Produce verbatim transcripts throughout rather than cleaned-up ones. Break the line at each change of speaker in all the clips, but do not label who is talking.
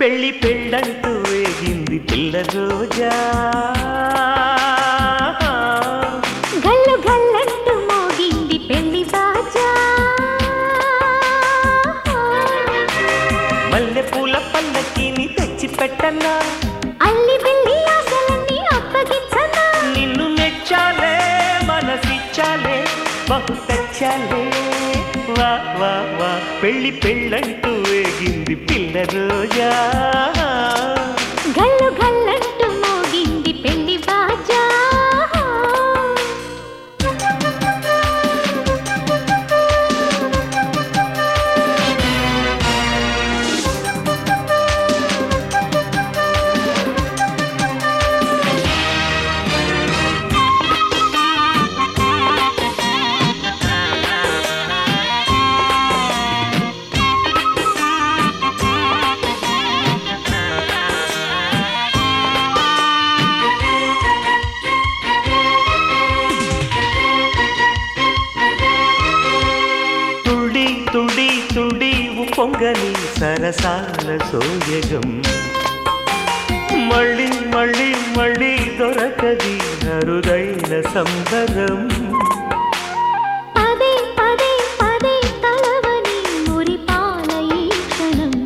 పెళ్లి పెళ్ళంటూ వేగింది పిల్ల రోజా,
గల్లు గల్లంటూ మోగింది పెళ్లి బాజా.
మల్లె పూల పల్లకిని తెచ్చి పెట్టన్నా,
అల్లి బిల్లి ఆశలన్నీ అప్పగించనా.
నిన్ను మెచ్చాలే మనసిచ్చాలే బహు తెచ్చాలే, వా వా వా పెళ్లి పెళ్ళంటూ వేగింది పిల్ల రోజా,
గల్లు గల్లంటూ మోగింది పెళ్లి బాజా.
తుడి తుడి పొంగని సరసాల సోయగం, మళ్ళీ మళ్ళీ మళ్ళీ దొరకది అరుదైన సంబరం.
పదే పదే పదే తలవని మురిపాల ఈ క్షణం,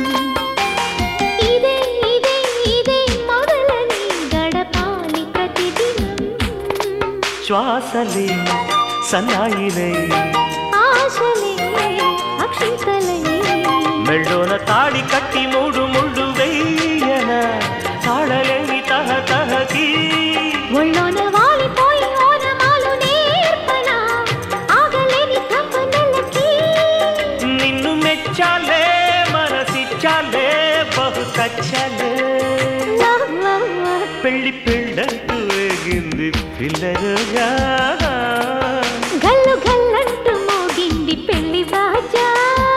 ఇదే ఇదే ఇదే మొదలని గడపాలి ప్రతిదినం.
శ్వాసలే సన్నాయిలై
ఆశలే అక్షింతలై,
మెళ్ళోన తాడి కట్టి మూడు ముళ్ళు వెయ్యన తాళలేని తహ తహకి,
ఒళ్ళోన వాలిపోయి ఓనమాలు నేర్పన ఆగలేని తపనలకి.
నిన్ను మెచ్చాలే మనసిచ్చాలే బహు తచ్చాలే, పెళ్లి పెళ్ళంటూ వేగింది పిల్ల రోజా,
గల్లు గల్లంటూ మోగింది పెళ్లి బాజా.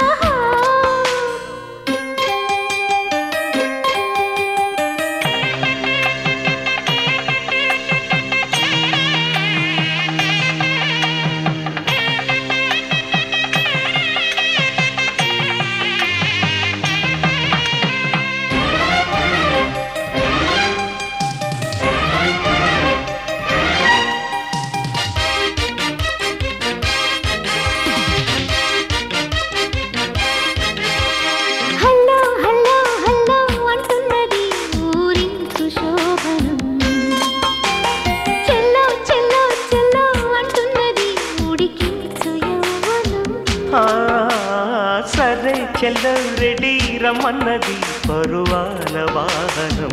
సరే చెల్ల రెడీ రమ్మన్నది పరువాల వాహనం,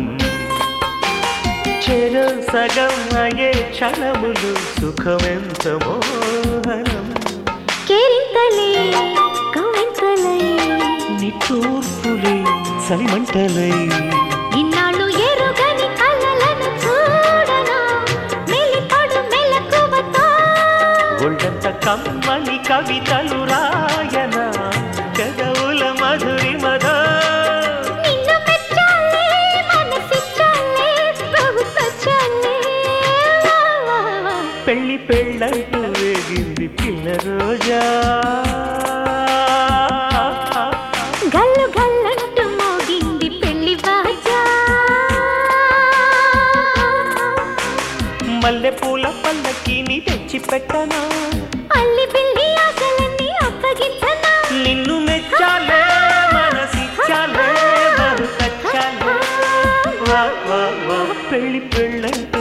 చెర సగం అయ్యే క్షణములు సుఖమెంత మోహనం.
కేరింతలే కవింతలై
నిట్టూర్పులే సలిమంటలై,
ఇన్నాళ్ళు ఎరుగని కలలను చూడనా మెలిపడు మెలకువతో.
ఒళ్ళంత కమ్మని కవితలు రాయన కదవుల మధురిమదో,
నిన్ను మెచ్చాలే మనసిచ్చాలే బహు తచ్చాలే.
పెళ్లి పెళ్ళంటూ వేగింది పిల్ల రోజా,
గల్లు గల్లంటూ మోగింది పెళ్లి బాజా.
మల్లె పూల పల్లకిని తెచ్చి పెట్టనా,
అల్లి బిల్లి ఆశలన్నీ అప్పగించనా.
నిన్ను మెచ్చాలే మనసిచ్చాలే బహు తచ్చాలే, వా వా వా పెళ్లి పెళ్ళంటూ